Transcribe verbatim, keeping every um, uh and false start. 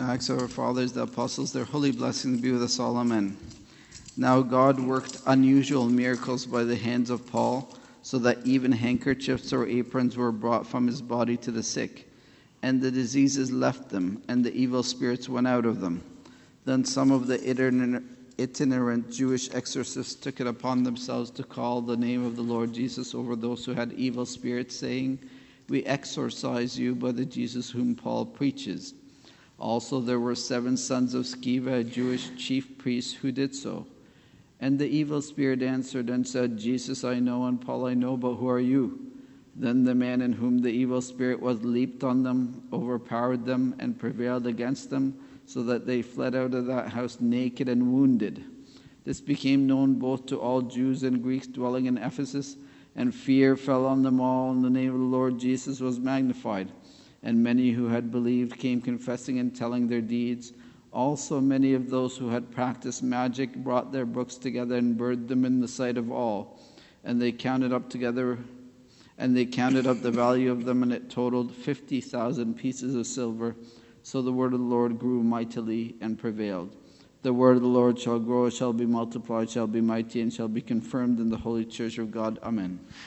Acts of our fathers, the apostles, their holy blessings be with us all. Amen. Now God worked unusual miracles by the hands of Paul, so that even handkerchiefs or aprons were brought from his body to the sick, and the diseases left them, and the evil spirits went out of them. Then some of the itinerant Jewish exorcists took it upon themselves to call the name of the Lord Jesus over those who had evil spirits, saying, "We exorcise you by the Jesus whom Paul preaches." Also there were seven sons of Sceva, a Jewish chief priest, who did so. And the evil spirit answered and said, "Jesus I know, and Paul I know, but who are you?" Then the man in whom the evil spirit was leaped on them, overpowered them, and prevailed against them, so that they fled out of that house naked and wounded. This became known both to all Jews and Greeks dwelling in Ephesus, and fear fell on them all, and the name of the Lord Jesus was magnified. And many who had believed came confessing and telling their deeds. Also many of those who had practiced magic brought their books together and burned them in the sight of all. And they counted up together, and they counted up the value of them, and it totaled fifty thousand pieces of silver. So the word of the Lord grew mightily and prevailed. The word of the Lord shall grow, shall be multiplied, shall be mighty, and shall be confirmed in the holy church of God. Amen.